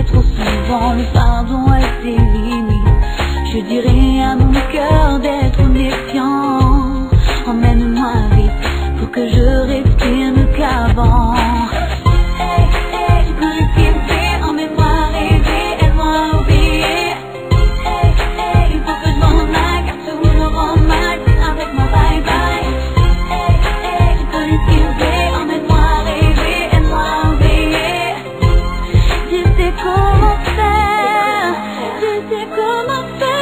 trop souvent le pardon a ses limites. Je dirais à mon cœur d'être méfiant. Emmène-moi vite pour que je respire mieux qu'avant. Hey, hey, je peux respirer, emmène-moi rêver, aide-moi oublier. Hey, hey, il faut que je m'en aille car tout me rend mal. Avec moi bye bye. Hey, hey, je peux respirer, emmène-moi rêver, aide-moi oublier. Je sais comment faire, je sais comment faire.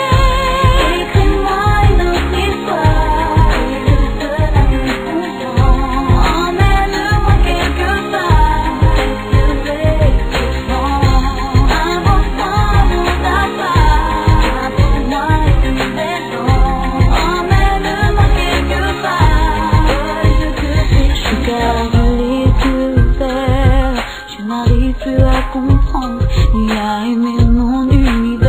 Plus à comprendre ni à aimer mon univers.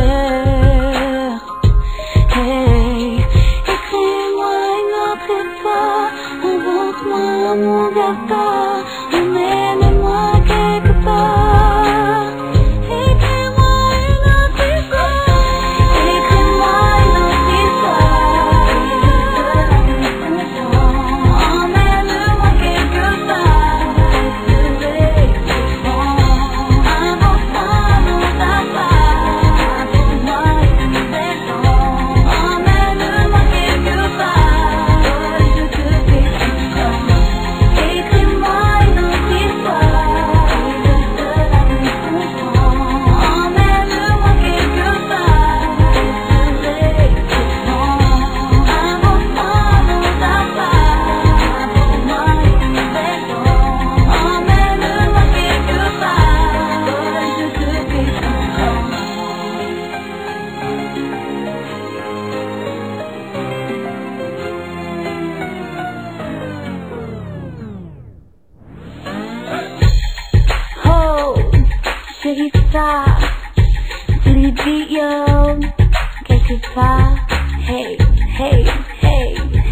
Hey, écris-moi une autre histoire, invente-moi mon destin, emmène-moi quelque part. Écris-moi une autre histoire, écris-moi une autre histoire. Emmène-moi quelque part. Chérie, ça, Libio, quelque part, hey, hey, hey.